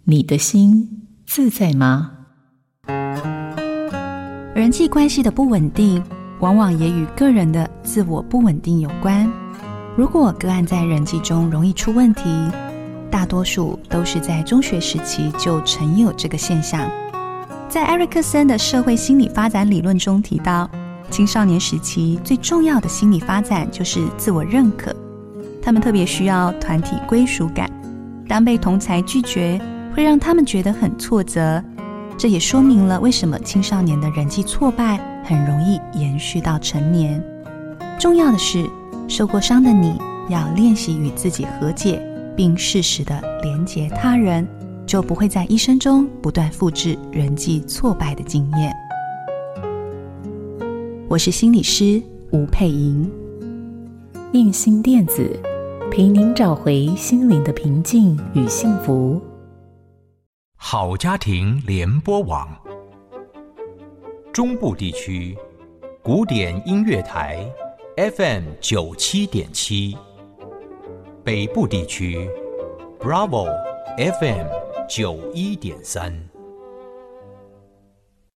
你的心自在吗？ 人际关系的不稳定，往往也与个人的自我不稳定有关。如果个案在人际中容易出问题，大多数都是在中学时期就曾有这个现象。在艾瑞克森的社会心理发展理论中提到，青少年时期最重要的心理发展就是自我认可，他们特别需要团体归属感，当被同侪拒绝会让他们觉得很挫折，这也说明了为什么青少年的人际挫败很容易延续到成年。重要的是，受过伤的你要练习与自己和解，并适时地连结他人，就不会在一生中不断复制人际挫败的经验。我是心理师吴佩莹， 印心电子陪您找回心灵的平静与幸福。 好家庭联播网，中部地区古典音乐台 FM97.7， 北部地区 Bravo FM91.3。